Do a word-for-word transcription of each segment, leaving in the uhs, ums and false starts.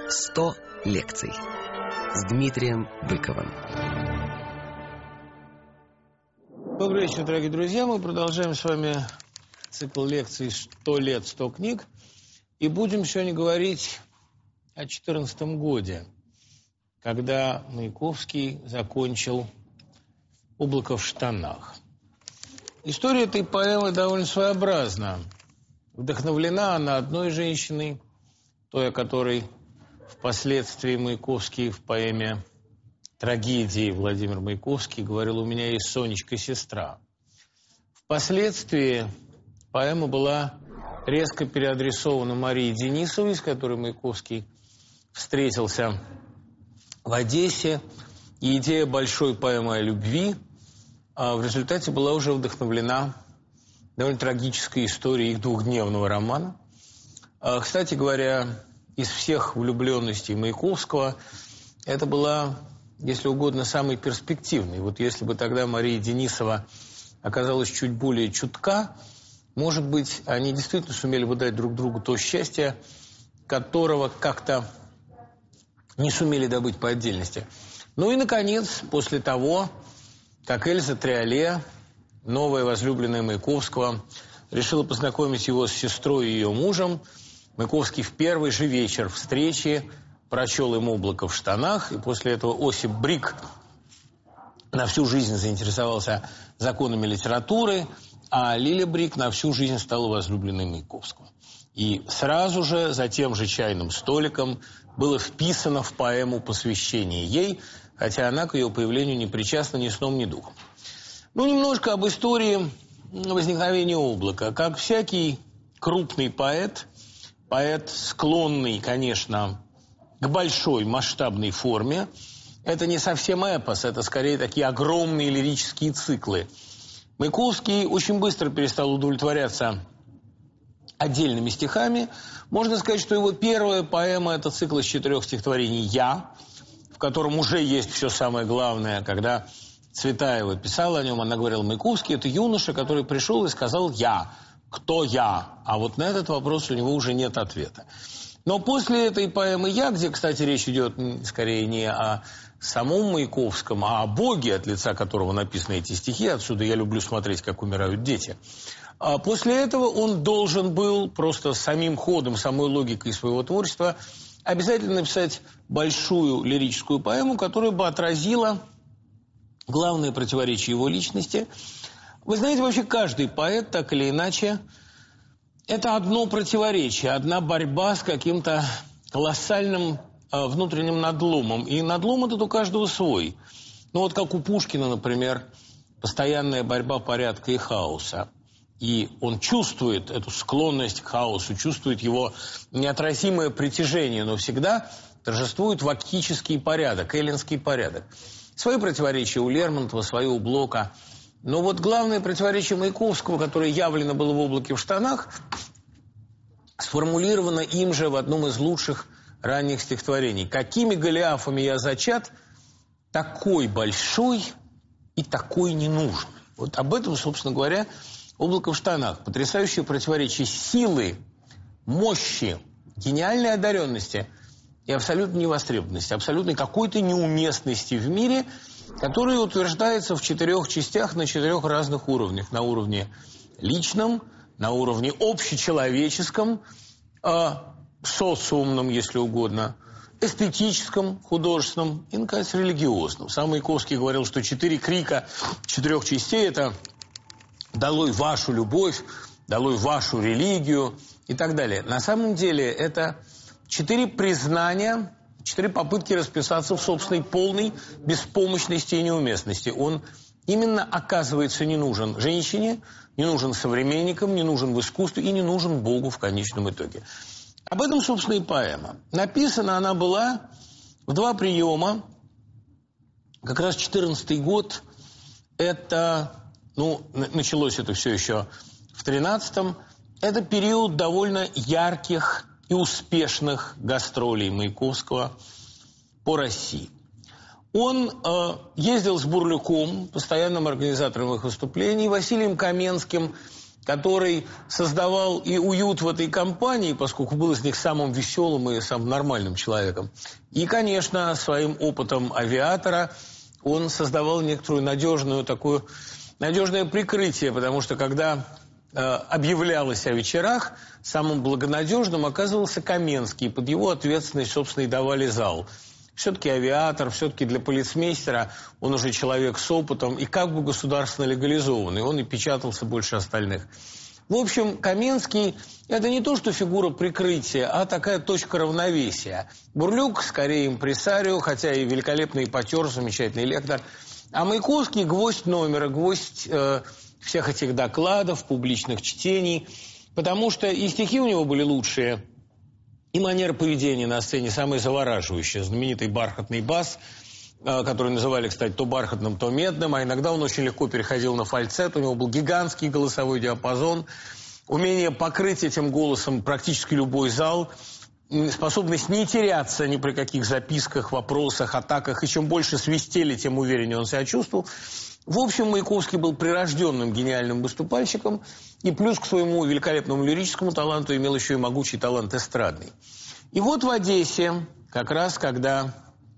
сто лекций с Дмитрием Быковым. Добрый вечер, дорогие друзья. Мы продолжаем с вами цикл лекций «сто лет, сто книг». И будем сегодня говорить о четырнадцатом годе, когда Маяковский закончил «Облако в штанах». История этой поэмы довольно своеобразна. Вдохновлена она одной женщиной, той, о которой впоследствии Маяковский в поэме «Трагедии» Владимир Маяковский говорил: «У меня есть Сонечка-сестра». Впоследствии поэма была резко переадресована Марии Денисовой, с которой Маяковский встретился в Одессе. И идея большой поэмы о любви в результате была уже вдохновлена довольно трагической историей их двухдневного романа. Кстати говоря, из всех влюбленностей Маяковского это была, если угодно, самой перспективной. Вот если бы тогда Мария Денисова оказалась чуть более чутка, может быть, они действительно сумели бы дать друг другу то счастье, которого как-то не сумели добыть по отдельности. Ну и, наконец, после того, как Эльза Триоле, новая возлюбленная Маяковского, решила познакомить его с сестрой и ее мужем, Маяковский в первый же вечер встречи прочел им «Облако в штанах», и после этого Осип Брик на всю жизнь заинтересовался законами литературы, а Лиля Брик на всю жизнь стала возлюбленной Маяковского. И сразу же за тем же чайным столиком было вписано в поэму посвящение ей, хотя она к ее появлению не причастна ни сном, ни духом. Ну, немножко об истории возникновения «Облака». Как всякий крупный поэт, поэт, склонный, конечно, к большой масштабной форме, это не совсем эпос, это скорее такие огромные лирические циклы. Маяковский очень быстро перестал удовлетворяться отдельными стихами. Можно сказать, что его первая поэма – это цикл из четырех стихотворений «Я», в котором уже есть все самое главное. Когда Цветаева писала о нем, она говорила: Маяковский – это юноша, который пришел и сказал «я». Кто я? А вот на этот вопрос у него уже нет ответа. Но после этой поэмы «Я», где, кстати, речь идет скорее не о самом Маяковском, а о Боге, от лица которого написаны эти стихи, отсюда «Я люблю смотреть, как умирают дети», а после этого он должен был просто самим ходом, самой логикой своего творчества обязательно написать большую лирическую поэму, которая бы отразила главное противоречие его личности. Вы знаете, вообще каждый поэт, так или иначе, это одно противоречие, одна борьба с каким-то колоссальным э, внутренним надломом. И надлом этот у каждого свой. Ну вот как у Пушкина, например, постоянная борьба порядка и хаоса. И он чувствует эту склонность к хаосу, чувствует его неотразимое притяжение, но всегда торжествует вактический порядок, эллинский порядок. Свои противоречия у Лермонтова, свои у Блока. Но вот главное противоречие Маяковского, которое явлено было в «Облаке в штанах», сформулировано им же в одном из лучших ранних стихотворений. «Какими голиафами я зачат, такой большой и такой не нужен». Вот об этом, собственно говоря, «Облако в штанах». Потрясающее противоречие силы, мощи, гениальной одаренности и абсолютной невостребованности, абсолютной какой-то неуместности в мире, которая утверждается в четырех частях на четырех разных уровнях. На уровне личном, на уровне общечеловеческом, э, социумном, если угодно, эстетическом, художественном и, наконец, религиозном. Сам Маяковский говорил, что четыре крика четырех частей – это «долой вашу любовь», «долой вашу религию» и так далее. На самом деле это четыре признания, четыре попытки расписаться в собственной полной беспомощности и неуместности. Он именно оказывается не нужен женщине, не нужен современникам, не нужен в искусстве и не нужен Богу в конечном итоге. Об этом, собственно, и поэма. Написана она была в два приема. Как раз четырнадцатый год, это, ну, началось это все еще в тринадцатом, это период довольно ярких и успешных гастролей Маяковского по России. Он э, ездил с Бурлюком, постоянным организатором их выступлений, Василием Каменским, который создавал и уют в этой компании, поскольку был из них самым веселым и самым нормальным человеком. И, конечно, своим опытом авиатора он создавал некоторую надежную такую, надежное прикрытие, потому что когда э, объявлялось о вечерах, самым благонадежным оказывался Каменский. Под его ответственность, собственно, и давали зал. Все-таки авиатор, все-таки для полицмейстера он уже человек с опытом и как бы государственно легализованный. Он и печатался больше остальных. В общем, Каменский – это не то, что фигура прикрытия, а такая точка равновесия. Бурлюк скорее импресарио, хотя и великолепный ипотер, замечательный лектор. А Маяковский – гвоздь номера, гвоздь э, всех этих докладов, публичных чтений. Потому что и стихи у него были лучшие, и манера поведения на сцене самая завораживающая. Знаменитый бархатный бас, который называли, кстати, то бархатным, то медным, а иногда он очень легко переходил на фальцет, у него был гигантский голосовой диапазон, умение покрыть этим голосом практически любой зал, способность не теряться ни при каких записках, вопросах, атаках, и чем больше свистели, тем увереннее он себя чувствовал. В общем, Маяковский был прирожденным гениальным выступальщиком, и плюс к своему великолепному лирическому таланту имел еще и могучий талант эстрадный. И вот в Одессе, как раз когда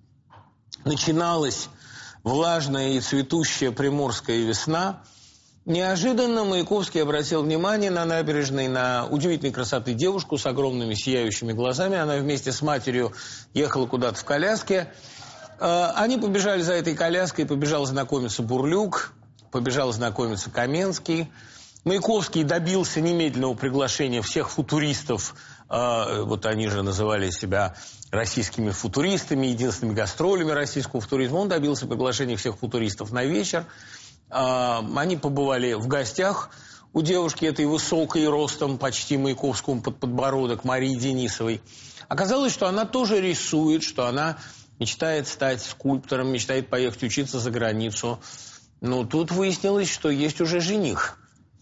начиналась влажная и цветущая приморская весна, неожиданно Маяковский обратил внимание на набережной на удивительной красоты девушку с огромными сияющими глазами. Она вместе с матерью ехала куда-то в коляске. Они побежали за этой коляской, побежал знакомиться Бурлюк, побежал знакомиться Каменский. Маяковский добился немедленного приглашения всех футуристов, вот они же называли себя российскими футуристами, единственными гастролями российского футуризма. Он добился приглашения всех футуристов на вечер. Они побывали в гостях у девушки этой высокой ростом, почти Маяковскому под подбородок, Марии Денисовой. Оказалось, что она тоже рисует, что она мечтает стать скульптором, мечтает поехать учиться за границу. Но тут выяснилось, что есть уже жених.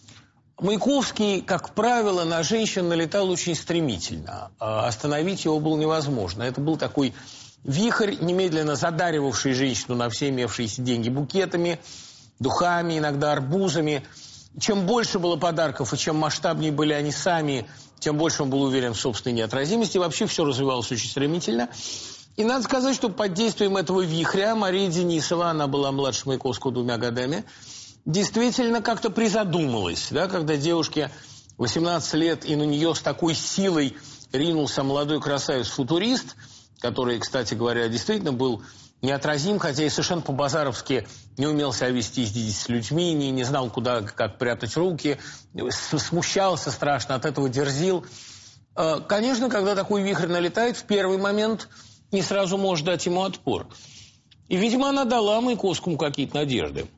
Маяковский, как правило, на женщин налетал очень стремительно. Остановить его было невозможно. Это был такой вихрь, немедленно задаривавший женщину на все имевшиеся деньги букетами, духами, иногда арбузами. Чем больше было подарков и чем масштабнее были они сами, тем больше он был уверен в собственной неотразимости. Вообще все развивалось очень стремительно. И надо сказать, что под действием этого вихря Мария Денисова, она была младше Маяковского двумя годами, действительно как-то призадумалась, да, когда девушке восемнадцать лет, и на нее с такой силой ринулся молодой красавец-футурист, который, кстати говоря, действительно был неотразим, хотя и совершенно по-базаровски не умел себя вести здесь с людьми, не, не знал, куда, как прятать руки, смущался страшно, от этого дерзил. Конечно, когда такой вихрь налетает, в первый момент не сразу может дать ему отпор. И, видимо, она дала Маяковскому какие-то надежды.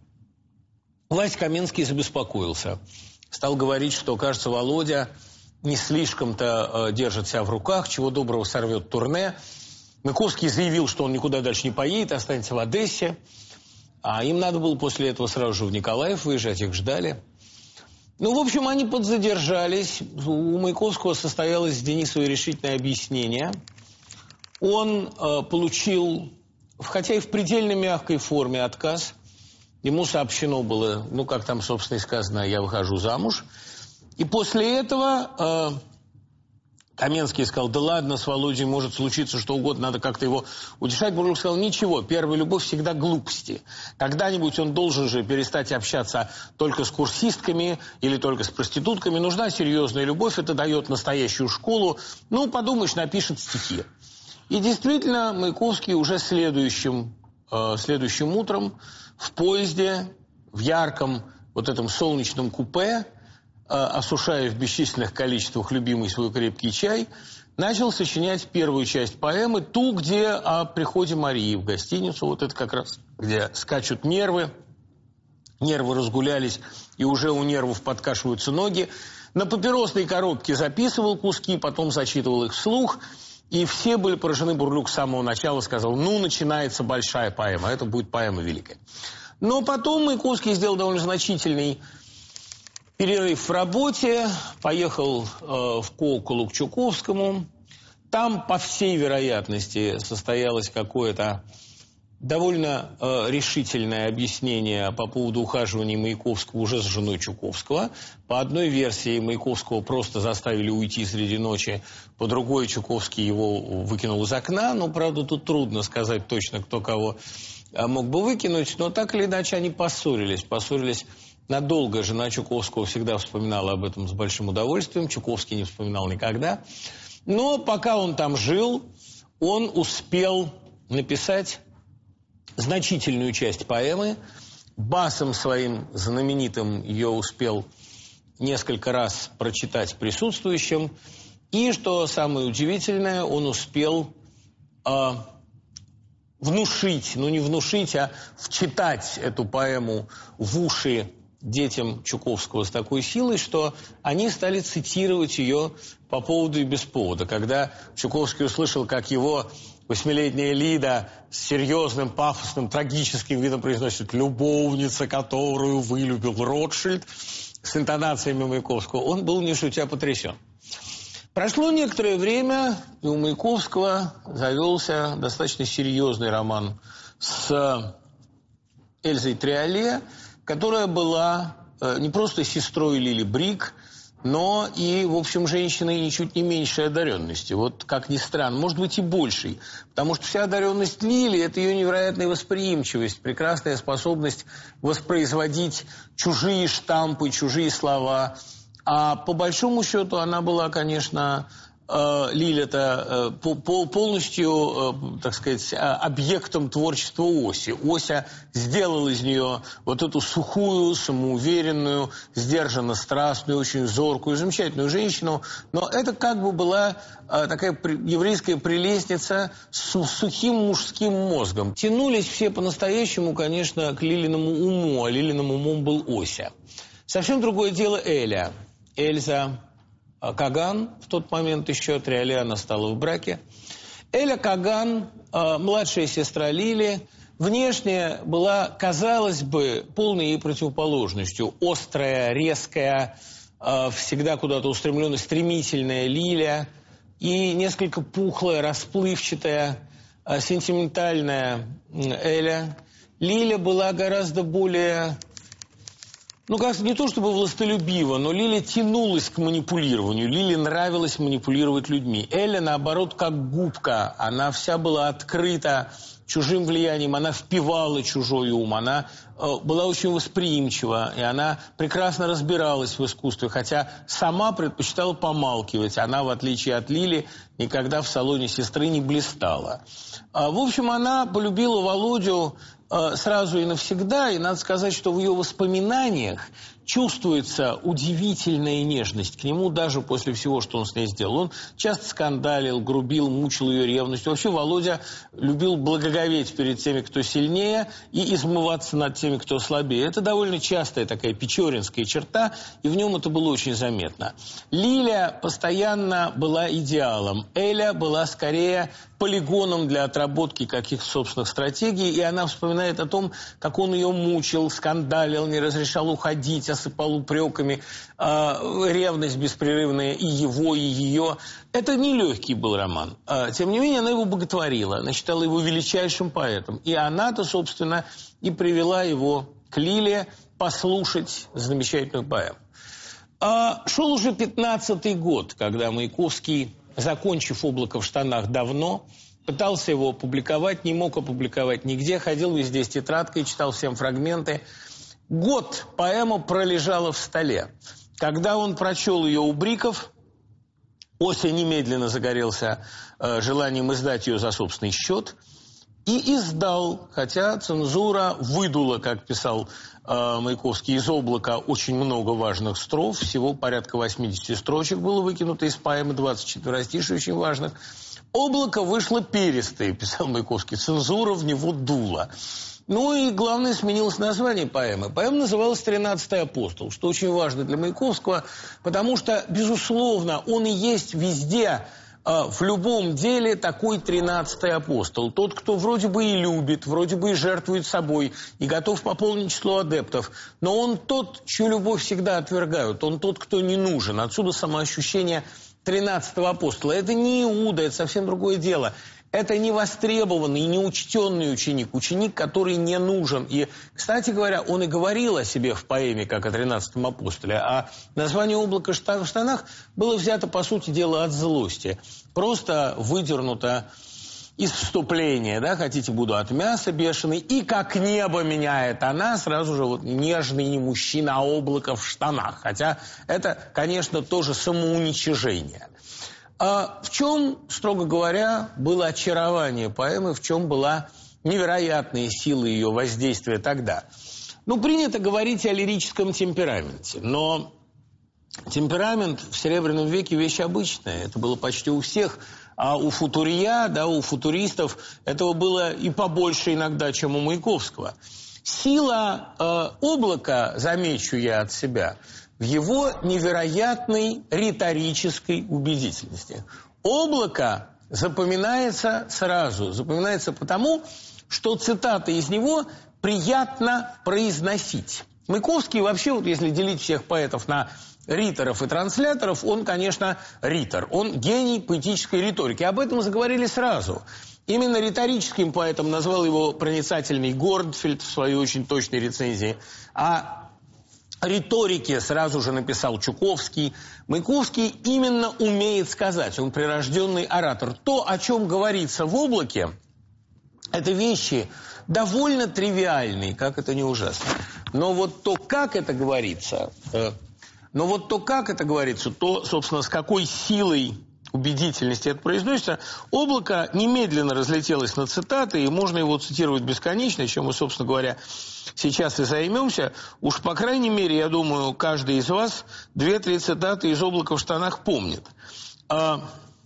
Вася Каменский забеспокоился. Стал говорить, что, кажется, Володя не слишком-то э, держит себя в руках, чего доброго сорвет турне. Маяковский заявил, что он никуда дальше не поедет, останется в Одессе. А им надо было после этого сразу же в Николаев выезжать, их ждали. Ну, в общем, они подзадержались. У Маяковского состоялось с Денисовой решительное объяснение. Он э, получил, хотя и в предельно мягкой форме, отказ. Ему сообщено было, ну, как там, собственно, и сказано, я выхожу замуж. И после этого э, Каменский сказал, да ладно, с Володей может случиться что угодно, надо как-то его утешать. Бурлюк сказал, ничего, первая любовь всегда глупости. Когда-нибудь он должен же перестать общаться только с курсистками или только с проститутками. Нужна серьезная любовь, это дает настоящую школу. Ну, подумаешь, напишет стихи. И действительно, Маяковский уже следующим, э, следующим утром в поезде, в ярком вот этом солнечном купе, э, осушая в бесчисленных количествах любимый свой крепкий чай, начал сочинять первую часть поэмы, ту, где о приходе Марии в гостиницу. Вот это как раз, где скачут нервы, нервы разгулялись, и уже у нервов подкашиваются ноги. На папиросной коробке записывал куски, потом зачитывал их вслух. И все были поражены. Бурлюк с самого начала сказал, ну, начинается большая поэма, это будет поэма великая. Но потом Маяковский сделал довольно значительный перерыв в работе, поехал э, в Колоколу к Чуковскому. Там, по всей вероятности, состоялось какое-то довольно э, решительное объяснение по поводу ухаживания Маяковского уже с женой Чуковского. По одной версии Маяковского просто заставили уйти среди ночи, по другой Чуковский его выкинул из окна. Но, правда, тут трудно сказать точно, кто кого мог бы выкинуть. Но так или иначе они поссорились. Поссорились надолго. Жена Чуковского всегда вспоминала об этом с большим удовольствием. Чуковский не вспоминал никогда. Но пока он там жил, он успел написать значительную часть поэмы. Басом своим знаменитым ее успел несколько раз прочитать присутствующим. И, что самое удивительное, он успел э, внушить, ну не внушить, а вчитать эту поэму в уши детям Чуковского с такой силой, что они стали цитировать ее по поводу и без повода. Когда Чуковский услышал, как его восьмилетняя Лида с серьезным, пафосным, трагическим видом произносит «любовница, которую вылюбил Ротшильд» с интонациями Маяковского, он был не шутя потрясен. Прошло некоторое время, и у Маяковского завелся достаточно серьезный роман с Эльзой Триоле, которая была не просто сестрой Лили Брик, но и, в общем, женщиной ничуть не меньшей одаренности. Вот, как ни странно, может быть и большей. Потому что вся одаренность Лили – это ее невероятная восприимчивость, прекрасная способность воспроизводить чужие штампы, чужие слова. А по большому счету она была, конечно, Лиля-то полностью, так сказать, объектом творчества Оси. Ося сделал из нее вот эту сухую, самоуверенную, сдержанно страстную, очень зоркую, замечательную женщину. Но это как бы была такая еврейская прелестница с сухим мужским мозгом. Тянулись все по-настоящему, конечно, к Лилиному уму, а Лилиным умом был Ося. Совсем другое дело Эля. Эльза Каган, в тот момент еще Триоле, она стала в браке. Эля Каган, э, младшая сестра Лили, внешне была, казалось бы, полной ей противоположностью. Острая, резкая, э, всегда куда-то устремленная, стремительная Лиля и несколько пухлая, расплывчатая, э, сентиментальная Эля. Лиля была гораздо более... Ну, как не то чтобы властолюбиво, но Лиля тянулась к манипулированию. Лиле нравилось манипулировать людьми. Эля, наоборот, как губка. Она вся была открыта чужим влиянием, она впивала чужой ум, она э, была очень восприимчива, и она прекрасно разбиралась в искусстве, хотя сама предпочитала помалкивать. Она, в отличие от Лили, никогда в салоне сестры не блистала. А, в общем, она полюбила Володю э, сразу и навсегда, и надо сказать, что в ее воспоминаниях чувствуется удивительная нежность к нему даже после всего, что он с ней сделал. Он часто скандалил, грубил, мучил ее ревностью. Вообще Володя любил благоговеть перед теми, кто сильнее, и измываться над теми, кто слабее. Это довольно частая такая печоринская черта, и в нем это было очень заметно. Лиля постоянно была идеалом. Эля была скорее полигоном для отработки каких-то собственных стратегий, и она вспоминает о том, как он ее мучил, скандалил, не разрешал уходить, осыпал упреками, э, ревность беспрерывная и его, и ее. Это нелегкий был роман. Э, тем не менее, она его боготворила, она считала его величайшим поэтом. И она-то, собственно, и привела его к Лиле послушать замечательную поэму. Э, шел уже пятнадцатый год, когда Маяковский, закончив «Облако в штанах» давно, пытался его опубликовать, не мог опубликовать нигде, ходил везде с тетрадкой, читал всем фрагменты. Год поэма пролежала в столе. Когда он прочел ее у Бриков, Ося немедленно загорелся э, желанием издать ее за собственный счет и издал, хотя цензура выдула, как писал э, Маяковский, из «Облака» очень много важных строф, всего порядка восьмидесяти строчек было выкинуто из поэмы, двадцать четверостишей очень важных. «Облако» вышло перистое, писал Маяковский, цензура в него дула. Ну и, главное, сменилось название поэмы. Поэма называлась «Тринадцатый апостол», что очень важно для Маяковского, потому что, безусловно, он и есть везде, в любом деле, такой тринадцатый апостол. Тот, кто вроде бы и любит, вроде бы и жертвует собой, и готов пополнить число адептов. Но он тот, чью любовь всегда отвергают. Он тот, кто не нужен. Отсюда самоощущение тринадцатого апостола. Это не Иуда, это совсем другое дело. Это невостребованный, неучтенный ученик, ученик, который не нужен. И, кстати говоря, он и говорил о себе в поэме, как о тринадцатом апостоле, а название «Облако в штанах» было взято, по сути дела, от злости. Просто выдернуто из вступления, да, хотите, буду от мяса бешеный, и как небо меняет она, сразу же вот нежный не мужчина, а облако в штанах. Хотя это, конечно, тоже самоуничижение. А в чем, строго говоря, было очарование поэмы, в чем была невероятная сила ее воздействия тогда? Ну, принято говорить о лирическом темпераменте, но темперамент в Серебряном веке вещь обычная, это было почти у всех. А у футурия, да, у футуристов этого было и побольше иногда, чем у Маяковского. Сила э, облака, замечу я от себя, в его невероятной риторической убедительности. Облако запоминается сразу, запоминается потому, что цитаты из него приятно произносить. Маяковский вообще, вот если делить всех поэтов на риторов и трансляторов, он, конечно, ритор. Он гений поэтической риторики. Об этом заговорили сразу. Именно риторическим поэтом назвал его проницательный Гордфельд в своей очень точной рецензии. А риторике сразу же написал Чуковский. Маяковский именно умеет сказать. Он прирожденный оратор. То, о чем говорится в «Облаке», это вещи довольно тривиальные, как это не ужасно. Но вот то, как это говорится... Но вот то, как это говорится, то, собственно, с какой силой убедительности это произносится, «Облако» немедленно разлетелось на цитаты, и можно его цитировать бесконечно, чем мы, собственно говоря, сейчас и займемся. Уж, по крайней мере, я думаю, каждый из вас две-три цитаты из «Облака в штанах» помнит. А,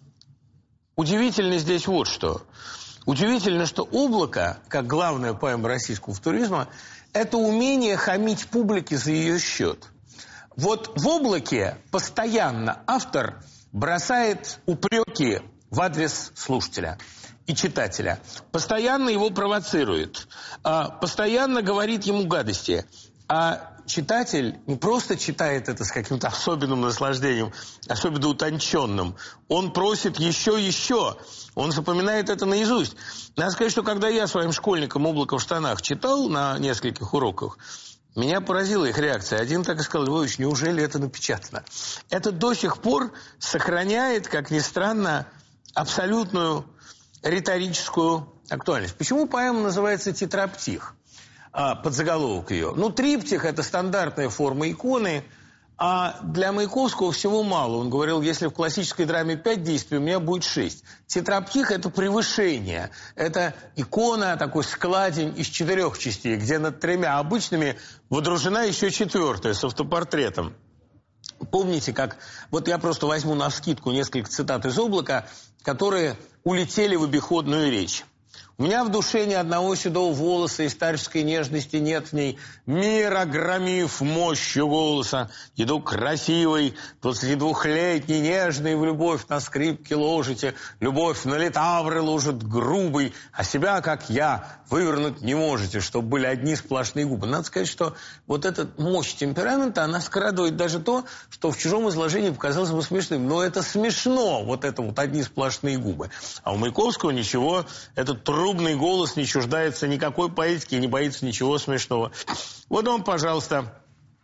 удивительно здесь вот что. Удивительно, что «Облако», как главная поэма российского футуризма, это умение хамить публике за ее счет. Вот в «Облаке» постоянно автор бросает упреки в адрес слушателя и читателя. Постоянно его провоцирует. Постоянно говорит ему гадости. А читатель не просто читает это с каким-то особенным наслаждением, особенно утонченным. Он просит еще и еще. Он запоминает это наизусть. Надо сказать, что когда я своим школьникам «Облако в штанах» читал на нескольких уроках, меня поразила их реакция. Один так и сказал: Львович, неужели это напечатано? Это до сих пор сохраняет, как ни странно, абсолютную риторическую актуальность. Почему поэма называется «Тетраптих»? А, подзаголовок ее. Ну, триптих – это стандартная форма иконы, а для Маяковского всего мало. Он говорил, если в классической драме пять действий, у меня будет шесть. Тетраптих – это превышение. Это икона, такой складень из четырех частей, где над тремя обычными водружена еще четвертая с автопортретом. Помните, как... Вот я просто возьму навскидку несколько цитат из «Облака», которые улетели в обиходную речь. У меня в душе ни одного седого волоса, и старческой нежности нет в ней. Мир, огромив мощью голоса, иду красивый, двадцатидвухлетний, нежный, в любовь на скрипке ложите, любовь на литавры ложит грубый, а себя, как я, вывернуть не можете, чтобы были одни сплошные губы. Надо сказать, что вот эта мощь темперамента, она скрадывает даже то, что в чужом изложении показалось бы смешным. Но это смешно, вот это вот одни сплошные губы. А у Маяковского ничего, этот трубный голос не чуждается никакой поэтики и не боится ничего смешного. Вот он, пожалуйста,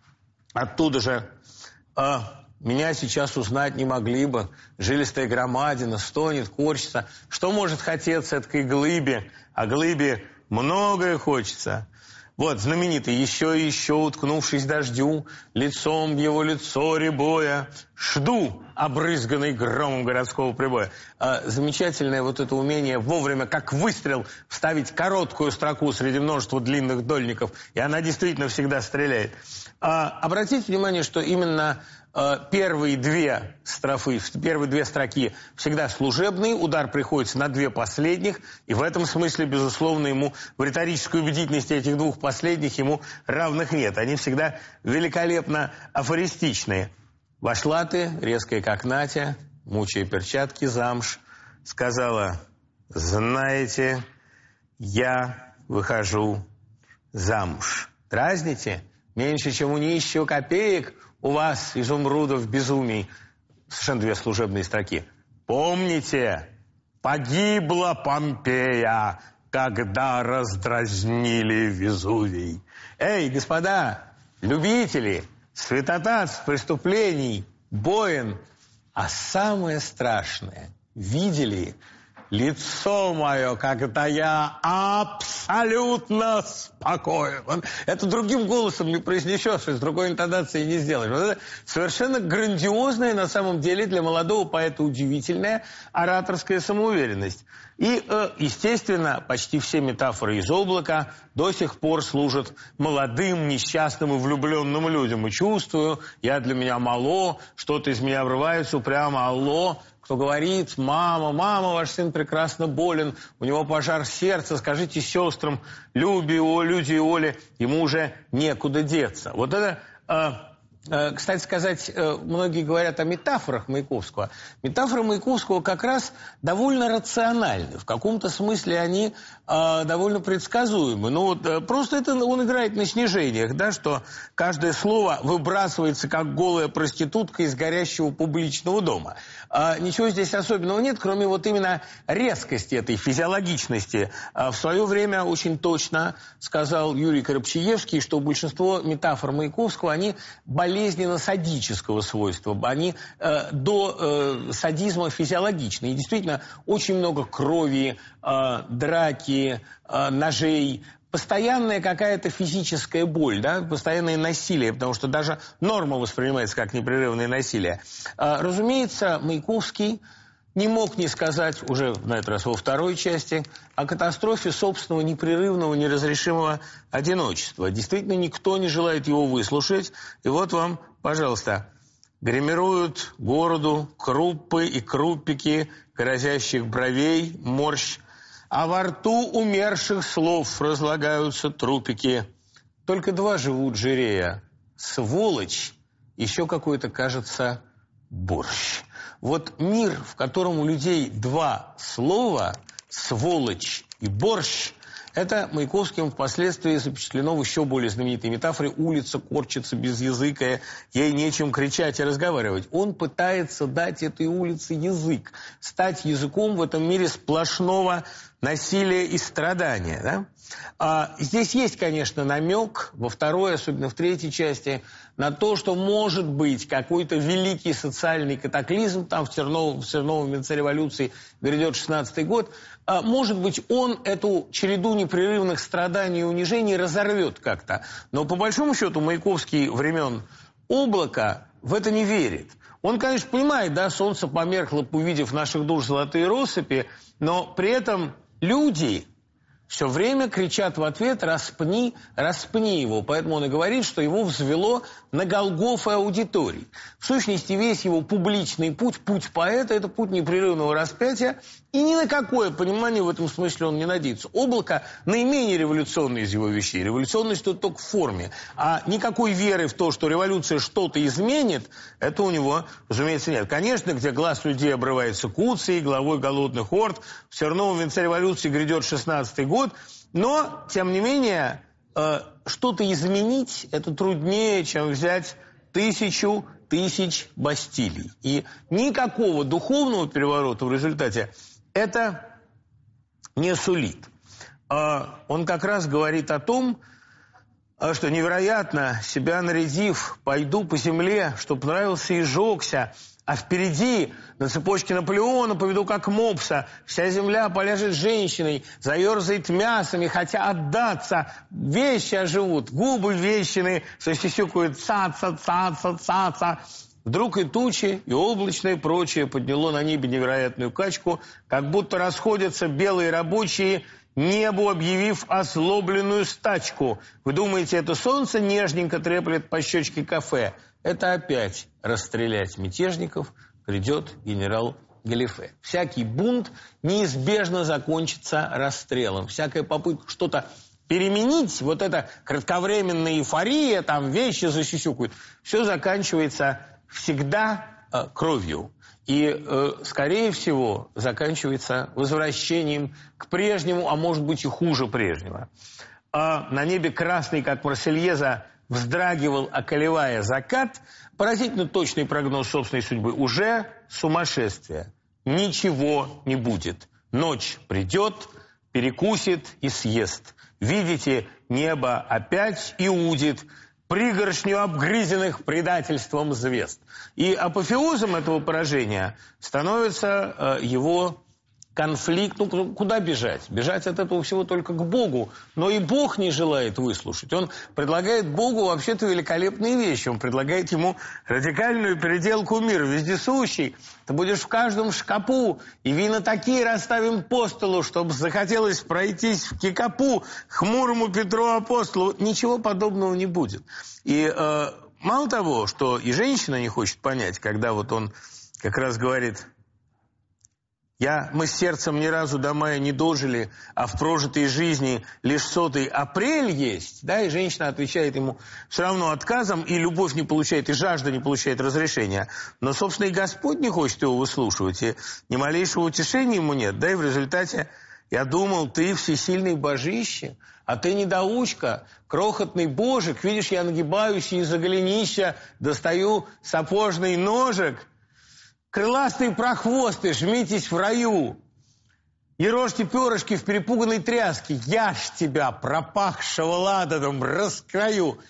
оттуда же. А, меня сейчас узнать не могли бы. Жилистая громадина стонет, корчится. Что может хотеться этой глыбе? А глыбе многое хочется. Вот, знаменитый «Еще и еще, уткнувшись дождю, лицом в его лицо рябоя, жду обрызганный громом городского прибоя». А, замечательное вот это умение вовремя, как выстрел, вставить короткую строку среди множества длинных дольников, и она действительно всегда стреляет. А, обратите внимание, что именно а, первые две строфы, первые две строки всегда служебные, удар приходится на две последних, и в этом смысле, безусловно, ему в риторической убедительности этих двух последних ему равных нет. Они всегда великолепно афористичные. Вошла ты, резкая как Натя, мучая перчатки замш, сказала: знаете, я выхожу замуж. Дразните? Меньше, чем у нищего копеек, у вас, изумрудов безумий. Совершенно две служебные строки. Помните, Погибла Помпея, когда раздразнили Везувий. Эй, господа, любители святотатств, преступлений, боин, а самое страшное, видели лицо мое, когда я абсолютно спокоен. Это другим голосом не произнесешь, с другой интонацией не сделаешь. Вот это совершенно грандиозная, на самом деле, для молодого поэта удивительная ораторская самоуверенность. И, э, естественно, почти все метафоры из «Облака» до сих пор служат молодым, несчастным и влюбленным людям. И чувствую, я для меня мало, что-то из меня врывается упрямо, алло, кто говорит: мама, мама, ваш сын прекрасно болен, у него пожар сердца, скажите сестрам Любе, о, Люде и Оле, ему уже некуда деться. Вот это, э, э, кстати сказать, э, многие говорят о метафорах Маяковского. Метафоры Маяковского как раз довольно рациональны, в каком-то смысле они э, довольно предсказуемы. Ну вот э, просто это он играет на снижениях, да, что каждое слово выбрасывается как голая проститутка из горящего публичного дома. А, ничего здесь особенного нет, кроме вот именно резкости этой физиологичности. А, в свое время очень точно сказал Юрий Коробчиевский, что большинство метафор Маяковского, они болезненно-садического свойства, они э, до э, садизма физиологичны. И действительно, очень много крови, э, драки, э, ножей, постоянная какая-то физическая боль, да, постоянное насилие, потому что даже норма воспринимается как непрерывное насилие. А, разумеется, Маяковский не мог не сказать, уже на этот раз во второй части, о катастрофе собственного непрерывного, неразрешимого одиночества. Действительно, никто не желает его выслушать. И вот вам, пожалуйста, гримируют городу круппы и круппики грозящих бровей, морщ, а во рту умерших слов разлагаются трупики. Только два живут жирея. Сволочь, еще какой-то, кажется, борщ. Вот мир, в котором у людей два слова, сволочь и борщ, это Маяковским впоследствии запечатлено в еще более знаменитой метафоре: улица корчится без языка, ей нечем кричать и разговаривать. Он пытается дать этой улице язык, стать языком в этом мире сплошного насилия и страдания. Да? А здесь есть, конечно, намек во второй, особенно в третьей части, на то, что может быть какой-то великий социальный катаклизм, там в Терновом, в Терновом венце революции грядет шестнадцатый год, а может быть, он эту череду непрерывных страданий и унижений разорвет как-то. Но по большому счету Маяковский времен «Облака» в это не верит. Он, конечно, понимает, да, солнце померкло, увидев наших душ золотые россыпи, но при этом люди все время кричат в ответ: распни, распни его. Поэтому он и говорит, что его взвело на Голгофы аудиторий. В сущности, весь его публичный путь, путь поэта, это путь непрерывного распятия, и ни на какое понимание в этом смысле он не надеется. «Облако» наименее революционное из его вещей. Революционность тут только в форме. А никакой веры в то, что революция что-то изменит, это у него, разумеется, нет. Конечно, где глаз людей обрывается куцей, главой голодных орд, в Терновом венце революции грядет шестнадцатый год, но, тем не менее, э, что-то изменить это труднее, чем взять тысячу тысяч Бастилий. И никакого духовного переворота в результате это не сулит. Э, он как раз говорит о том, что невероятно, себя нарядив, пойду по земле, чтоб нравился и жёгся, а впереди на цепочке Наполеона поведу как мопса. Вся земля поляжет женщиной, заерзает мясами, хотя отдаться. Вещи оживут, губы вещины, сосисюкают ца-ца, ца-ца, ца-ца. Вдруг и тучи, и облачное прочее подняло на небе невероятную качку, как будто расходятся белые рабочие, небу объявив озлобленную стачку. Вы думаете, это солнце нежненько треплет по щечке кафе? Это опять расстрелять мятежников грядет генерал Галифе. Всякий бунт неизбежно закончится расстрелом. Всякая попытка что-то переменить, вот эта кратковременная эйфория, там вещи засюсюкают, все заканчивается всегда э, кровью. И, э, скорее всего, заканчивается возвращением к прежнему, а может быть и хуже прежнего. А на небе красный, как Марсельеза, вздрагивал, околевая закат. Поразительно точный прогноз собственной судьбы. Уже сумасшествие. ничего не будет. Ночь придет, перекусит и съест. Видите, небо опять иудит пригоршню обгрызенных предательством звезд. И апофеозом этого поражения становится э, его конфликт. Ну, куда бежать? Бежать от этого всего только к Богу. Но и Бог не желает выслушать. Он предлагает Богу вообще-то великолепные вещи. Он предлагает ему радикальную переделку мира. Вездесущий. Ты будешь в каждом шкапу. И вина такие расставим по столу, чтобы захотелось пройтись в кикапу хмурому Петру Апостолу. Ничего подобного не будет. И э, мало того, что и женщина не хочет понять, когда вот он как раз говорит... Я, мы с сердцем ни разу до мая не дожили, а в прожитой жизни лишь сотый апрель есть. Да, и женщина отвечает ему все равно отказом, и любовь не получает, и жажда не получает разрешения. Но, собственно, и Господь не хочет его выслушивать, и ни малейшего утешения ему нет. Да, и в результате я думал, ты всесильный божище, а ты недоучка, крохотный божик. Видишь, я нагибаюсь и из-за голенища достаю сапожный ножик. Крыластые прохвосты, жмитесь в раю. И рожьте перышки в перепуганной тряске. Я ж тебя, пропахшего ладаном, раскрою.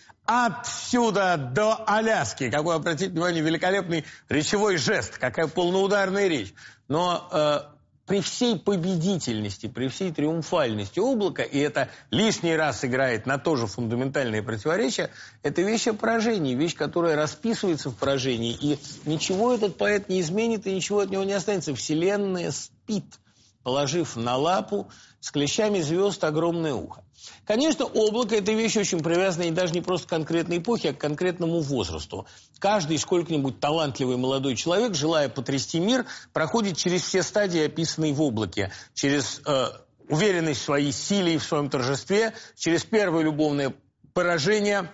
Отсюда до Аляски. Какой, обратите внимание, великолепный речевой жест. Какая полноударная речь. Но э, при всей победительности, при всей триумфальности облака, и это лишний раз играет на то же фундаментальное противоречие, это вещь о поражении, вещь, которая расписывается в поражении, и ничего этот поэт не изменит, и ничего от него не останется. Вселенная спит, положив на лапу с клещами звезд огромное ухо. Конечно, облако – это вещь очень привязанная и даже не просто к конкретной эпохе, а к конкретному возрасту. Каждый сколько-нибудь талантливый молодой человек, желая потрясти мир, проходит через все стадии, описанные в облаке. Через э, уверенность в своей силе и в своем торжестве, через первое любовное поражение,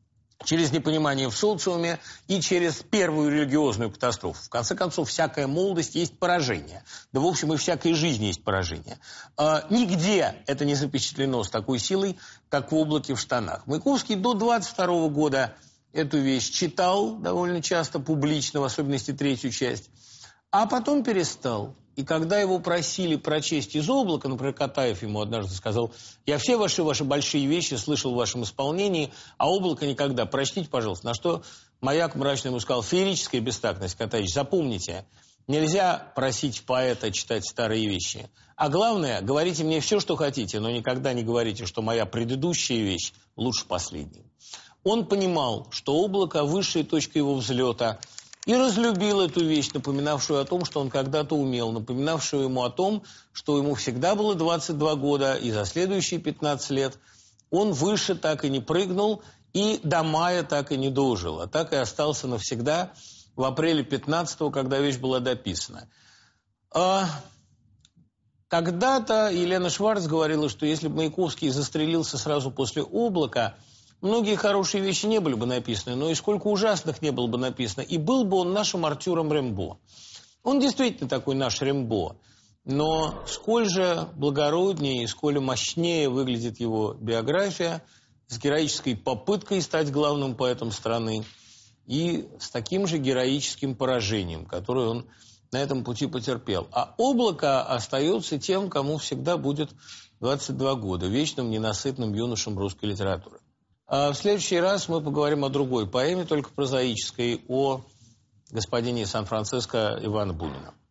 через непонимание в социуме и через первую религиозную катастрофу. В конце концов, всякая молодость есть поражение. Да, в общем, и всякая жизнь есть поражение. А, нигде это не запечатлено с такой силой, как в «Облаке в штанах». Маяковский до двадцать второго года эту вещь читал довольно часто, публично, в особенности третью часть, а потом перестал. И когда его просили прочесть из «Облака», например, Катаев ему однажды сказал: «Я все ваши, ваши большие вещи слышал в вашем исполнении, а «Облако» никогда. Прочтите, пожалуйста». На что Маяк мрачно ему сказал: «Феерическая бестактность, Катаевич, запомните, нельзя просить поэта читать старые вещи. А главное, говорите мне все, что хотите, но никогда не говорите, что моя предыдущая вещь лучше последней». Он понимал, что «Облако» – высшая точка его взлета, и разлюбил эту вещь, напоминавшую о том, что он когда-то умел, напоминавшую ему о том, что ему всегда было двадцать два года, и за следующие пятнадцать лет он выше так и не прыгнул, и до мая так и не дожил, а так и остался навсегда в апреле пятнадцатого, когда вещь была дописана. А когда-то Елена Шварц говорила, что если бы Маяковский застрелился сразу после «Облака», многие хорошие вещи не были бы написаны, но и сколько ужасных не было бы написано. И был бы он нашим Артюром Рембо. Он действительно такой наш Рембо. Но сколь же благороднее и сколь мощнее выглядит его биография, с героической попыткой стать главным поэтом страны и с таким же героическим поражением, которое он на этом пути потерпел. А «Облако» остается тем, кому всегда будет двадцать два года, вечным ненасытным юношем русской литературы. А в следующий раз мы поговорим о другой поэме, только прозаической, о господине из Сан-Франциско Ивана Бунина.